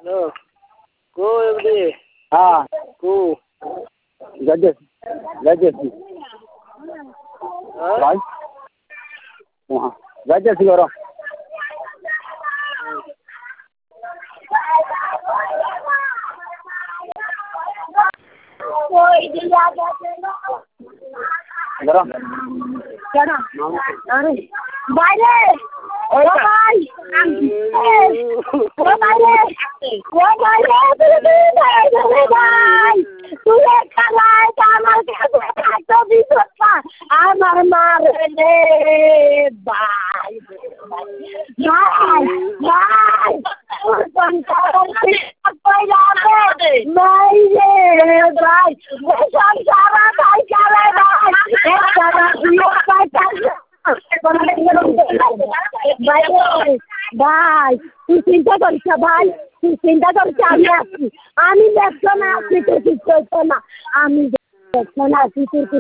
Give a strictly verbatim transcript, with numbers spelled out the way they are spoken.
Hello কো MD হ্যাঁ কো যাইতেছি যাইতেছি হ্যাঁ ভাই হ্যাঁ যাইতেছি ওরা দাঁড়া কেডা? আরে বাইরে ও ভাই ও বাইরে ও বাইরে তুই ভাই তুই একটা লাই আমার কাছে এত বিপদ পা আমার মারে রে ভাই ভাই ভাই নাই রে ভাই সংসারা তাই চলে ভাই ভাই তুই চিন্তা করিস না ভাই তুই চিন্তা করিস আমি আসছি আমি দেখছো না আসছি তুই ঠিক করছো না আমি দেখছো না আসছি তুই